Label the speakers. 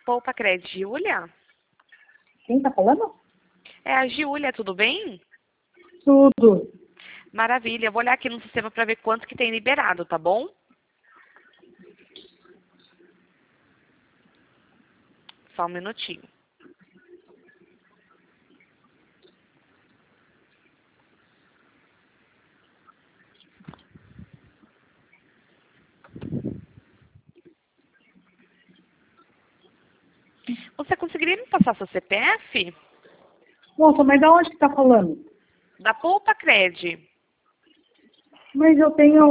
Speaker 1: Poupa Crédito, Giulia?
Speaker 2: Quem tá falando?
Speaker 1: É a Giulia, tudo bem?
Speaker 2: Tudo.
Speaker 1: Maravilha, eu vou olhar aqui no sistema para ver quanto que tem liberado, tá bom? Só um minutinho. Você conseguiria me passar seu CPF?
Speaker 2: Moça, mas da onde que tá falando?
Speaker 1: Da Poupa Crédito.
Speaker 2: Mas eu tenho